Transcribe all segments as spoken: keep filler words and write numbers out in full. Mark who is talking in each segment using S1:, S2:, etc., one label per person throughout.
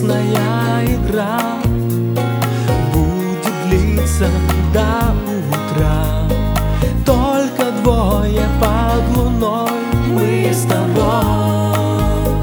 S1: опасная игра будет длиться до утра. Только двое под луной, мы с тобой.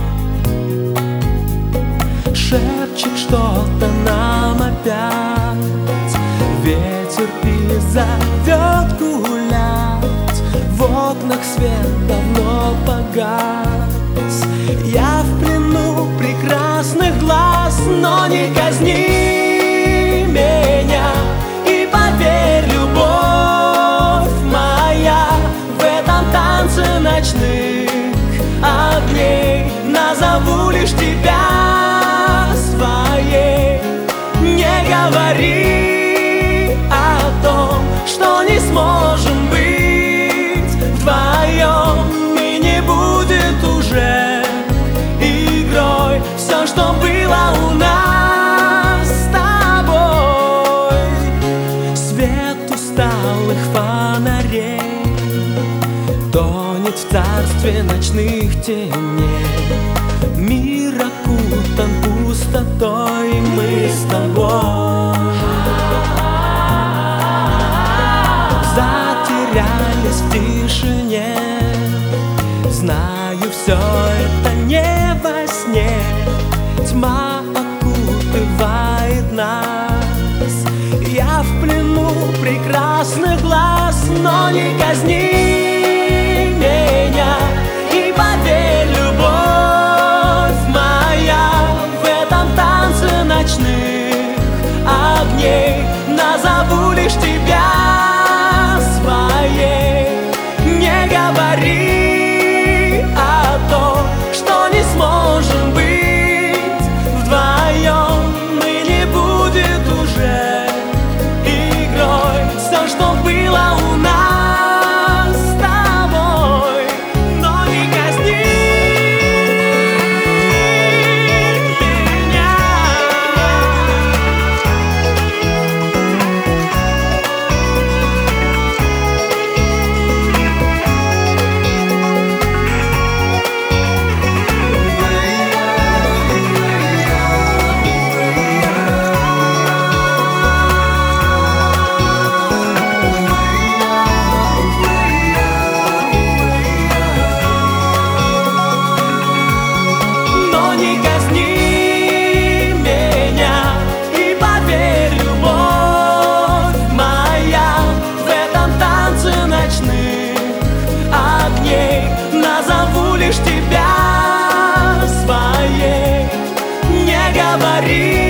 S1: Шепчет что-то нам опять, ветер и зовет гулять. В окнах свет давно погас, я в плену прекрасных глаз. Но не казни меня и поверь, любовь моя, в этом танце ночных огней назову лишь тебя своей. Не говори о том, что не сможем быть вдвоем, и не будет уже игрой все, что было у нас с тобой. Свет усталых фонарей тонет в царстве ночных теней. Мир окутан пустотой, мы с тобой затерялись в тишине. Знаю, все это не во сне, тьма окутывает нас. Я в плену прекрасных глаз, но не казни меня и поверь, любовь моя, в этом танце ночных огней назову лишь тебя своей. Не говори о том, что не сможем быть вдвоем, и не будет уже игрой все, что было у нас с тобой. Но не казни меня. Но не казни меня и поверь, любовь моя, в этом танце ночных огней назову лишь тебя своей. Не говори